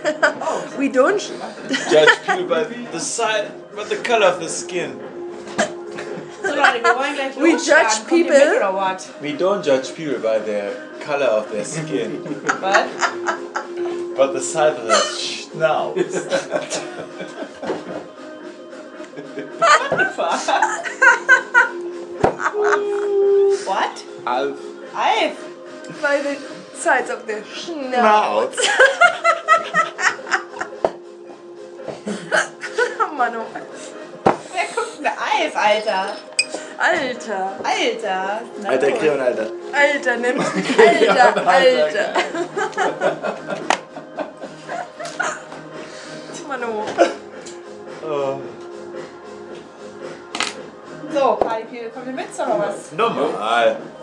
We don't Judge people by the side, by the color of the skin. So Leute, wir wollen gleich We losschlagen. judge Kommt ihr people. mit oder what? We don't judge people by their color of their skin, Was? but the size of their snout. What? Alf. Alf! by the sides of the Schnauz. Manu. Wer guckt denn Alf, Alter? Alter. Alter! Na Alter, gut. Creon, Alter. Alter, nimm's. Alter, Alter. Manu. Oh. So, Party People, kommt ihr mit oder was? Normal.